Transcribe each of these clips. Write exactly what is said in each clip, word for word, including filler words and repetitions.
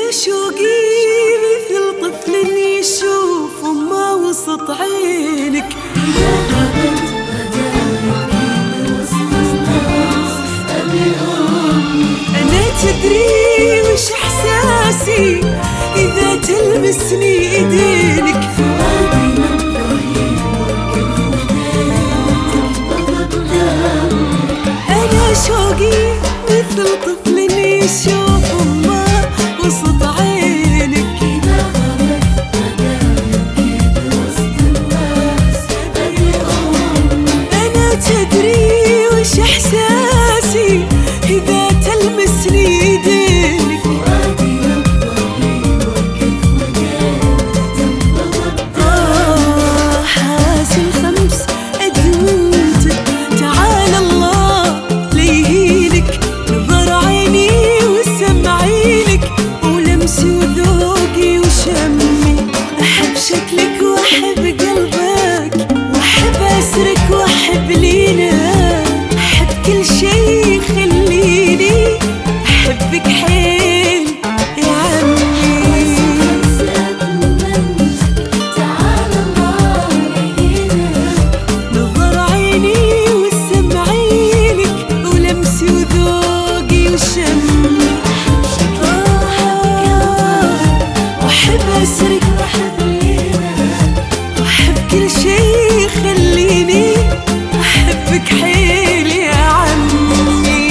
أنا شوقي مثل طفل يشوف أمه وسط عينك. إذا غابت غداك وسط الناس أبي أمي. أنا تدري وش إحساسي إذا تلمسني إيدينك. فؤادي نبض يوقف ودين تنبض قدامك. أنا شوقي مثل طفل يشوف أمه وسط عينك. إذا غابت غداك وسط الناس أبي أمي. أنا تدري وش إحساسي إذا تلمسني إيدينك. فؤادي نبض يوقف ودين تنبض آه حاسي الخمس أدمنتك. تعال الله ليهينك. نظر عيني وسمعينك ولمسي وذوقي وشمي. أحب شكلك وأحب قلبك وأحب أسرك وأحب لينا. أحب كل شي يخليني أحبك حيل يا عمي. تعال الله ليهينك. نظر عيني وسمعينك ولمسي وذوقي وشمي. آه وأحب أسرك وأحب لينا. وأحب كل شي يخليني أحبك حيل يا عمي.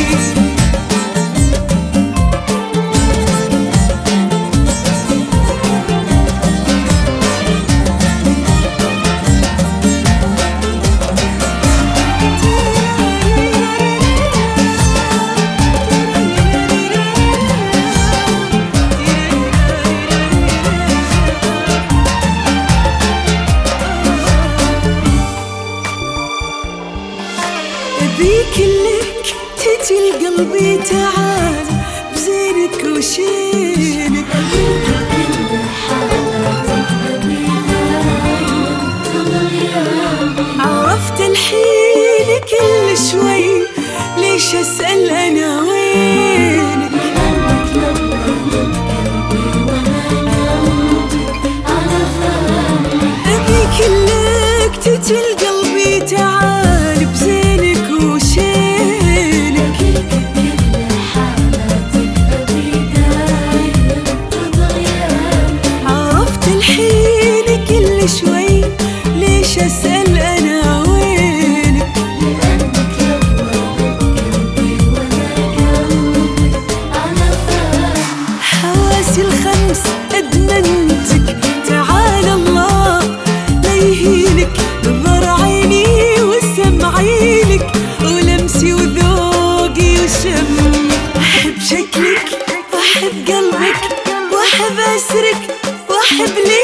أبيك لك تجي لقلبي. تعال بزينك وشينك. أبيك كل حالاتك أبي دايم تغيرني. عرفت الحين كل شوي ليش أسأل أنا وينك. لأنك لما من قلبي وأنا قلبي على فمي. أبيك لك تجي لقلبي. تعال بزينك وشينك. أبيك كل حالاتك أبي دايم تغيرني. عرفت الحين كل شوي ليش أسأل أنا وينك. لأنك لما من قلبي وأنا قلبي على فمي. حواسي الخمس أدمنتك. تعال الله ليهينك. نظر عيني وسمعينك ولمسي وذوقي وشمي. أحب شكلك وأحب قلبك وأحب أسرك وأحب ليلك.